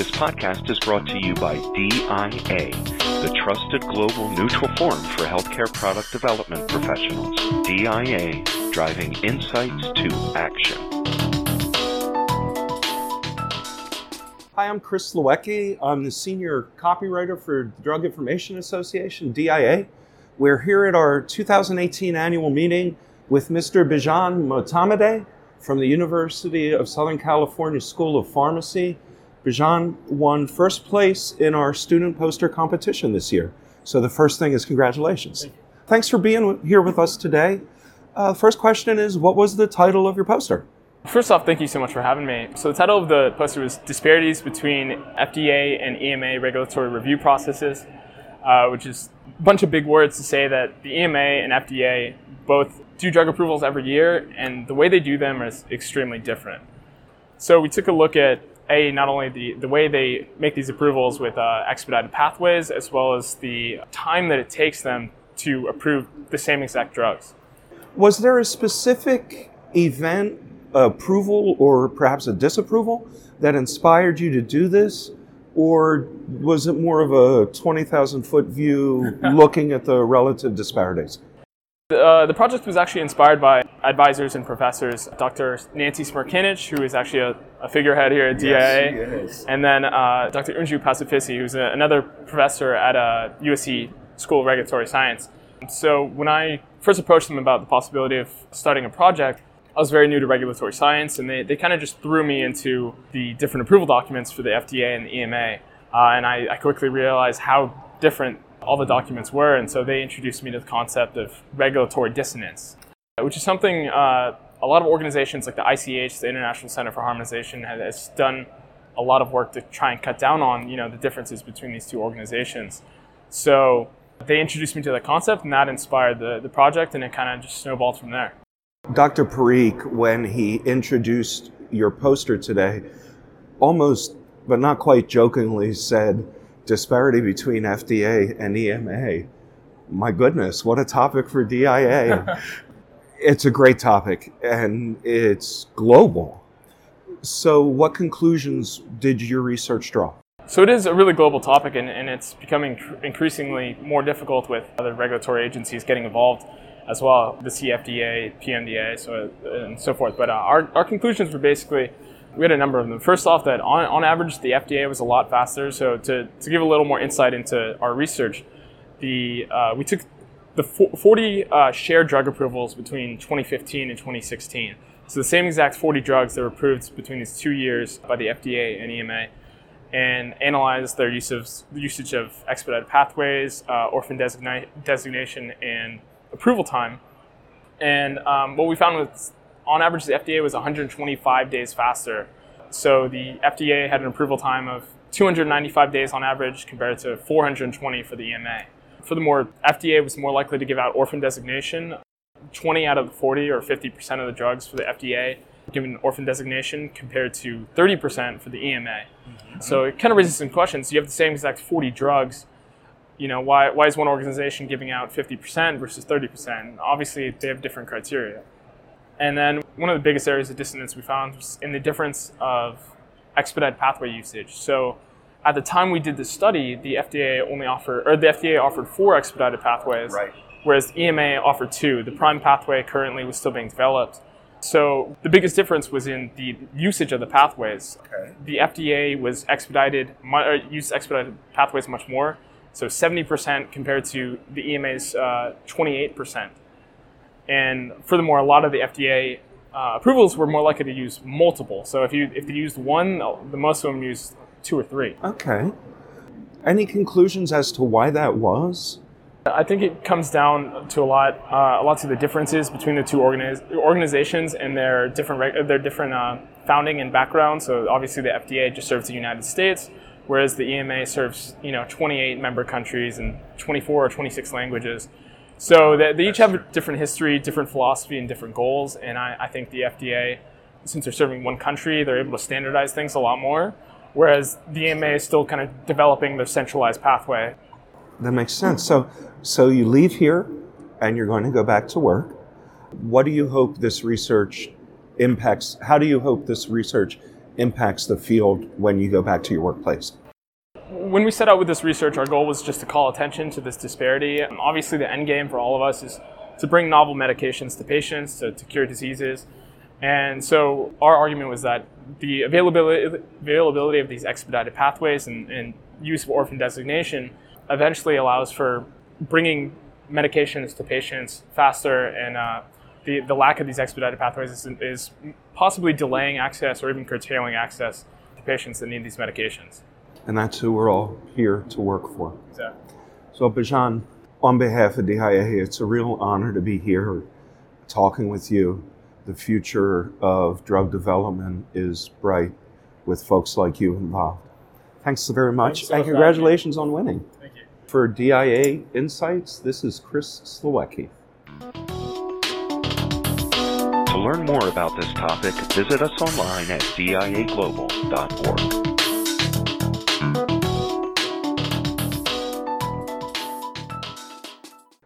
This podcast is brought to you by DIA, the trusted global neutral forum for healthcare product development professionals. DIA, driving insights to action. Hi, I'm Chris Lewecki. I'm the senior copywriter for Drug Information Association, DIA. We're here at our 2018 annual meeting with Mr. Bijan Motamedeh from the University of Southern California School of Pharmacy. Bijan won first place in our student poster competition this year. So the first thing is congratulations. Thanks for being here with us today. First question is, what was the title of your poster? First off, thank you so much for having me. So the title of the poster was Disparities Between FDA and EMA Regulatory Review Processes, which is a bunch of big words to say that the EMA and FDA both do drug approvals every year, and the way they do them is extremely different. So we took a look at not only the way they make these approvals with expedited pathways, as well as the time that it takes them to approve the same exact drugs. Was there a specific event, approval, or perhaps a disapproval that inspired you to do this? Or was it more of a 20,000-foot view looking at the relative disparities? The project was actually inspired by advisors and professors, Dr. Nancy Smirkinich, who is actually a figurehead here at DIA, yes, and then Dr. Unju Pasupisi, who's another professor at USC School of Regulatory Science. So when I first approached them about the possibility of starting a project, I was very new to regulatory science, and they kind of just threw me into the different approval documents for the FDA and the EMA, and I quickly realized how different all the documents were, and so they introduced me to the concept of regulatory dissonance, which is something a lot of organizations like the ICH, the International Center for Harmonization, has done a lot of work to try and cut down on, the differences between these two organizations. So they introduced me to the concept, and that inspired the project, and it kind of just snowballed from there. Dr. Parikh, when he introduced your poster today, almost, but not quite jokingly, said, disparity between FDA and EMA. My goodness, what a topic for DIA. It's a great topic, and it's global. So what conclusions did your research draw? So it is a really global topic, and it's becoming increasingly more difficult with other regulatory agencies getting involved as well, the CFDA, PMDA, and so forth. But our conclusions were basically, we had a number of them. First off, that on average, the FDA was a lot faster. So to give a little more insight into our research, we took the 40 shared drug approvals between 2015 and 2016. So the same exact 40 drugs that were approved between these 2 years by the FDA and EMA, and analyzed their usage of expedited pathways, orphan designation, and approval time. And what we found was, on average, the FDA was 125 days faster. So the FDA had an approval time of 295 days on average compared to 420 for the EMA. Furthermore, FDA was more likely to give out orphan designation. 20 out of the 40 or 50% of the drugs for the FDA given orphan designation compared to 30% for the EMA. Mm-hmm. So it kind of raises some questions. You have the same exact 40 drugs. Why is one organization giving out 50% versus 30%? Obviously, they have different criteria. And then one of the biggest areas of dissonance we found was in the difference of expedited pathway usage. So at the time we did this study, the FDA offered 4 expedited pathways, right, whereas EMA offered 2. The prime pathway currently was still being developed. So the biggest difference was in the usage of the pathways. Okay. The FDA was used expedited pathways much more, so 70% compared to the EMA's 28%. And furthermore, a lot of the FDA approvals were more likely to use multiple. So if they used one, the most of them used 2 or 3. Okay. Any conclusions as to why that was? I think it comes down to a lot to the differences between the two organizations and their different founding and background. So obviously the FDA just serves the United States, whereas the EMA serves 28 member countries and 24 or 26 languages. So they each have a different history, different philosophy, and different goals. And I think the FDA, since they're serving one country, they're able to standardize things a lot more, whereas the EMA is still kind of developing their centralized pathway. That makes sense. So you leave here and you're going to go back to work. What do you hope this research impacts? How do you hope this research impacts the field when you go back to your workplace? When we set out with this research, our goal was just to call attention to this disparity. Obviously, the end game for all of us is to bring novel medications to patients to cure diseases. And so our argument was that the availability of these expedited pathways and use of orphan designation eventually allows for bringing medications to patients faster, and the lack of these expedited pathways is possibly delaying access or even curtailing access to patients that need these medications. And that's who we're all here to work for. Exactly. So Bijan, on behalf of DIA, it's a real honor to be here talking with you. The future of drug development is bright with folks like you involved. Thanks very much, and congratulations on winning. Thank you. For DIA Insights, this is Chris Slowecki. To learn more about this topic, visit us online at diaglobal.org.